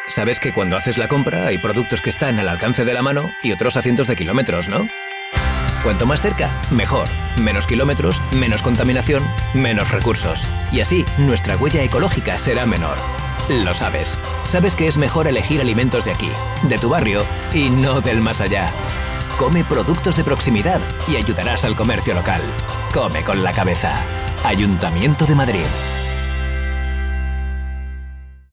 Sabes que cuando haces la compra hay productos que están al alcance de la mano y otros a cientos de kilómetros, ¿no? Cuanto más cerca, mejor. Menos kilómetros, menos contaminación, menos recursos. Y así, nuestra huella ecológica será menor. Lo sabes. Sabes que es mejor elegir alimentos de aquí, de tu barrio y no del más allá. Come productos de proximidad y ayudarás al comercio local. Come con la cabeza. Ayuntamiento de Madrid.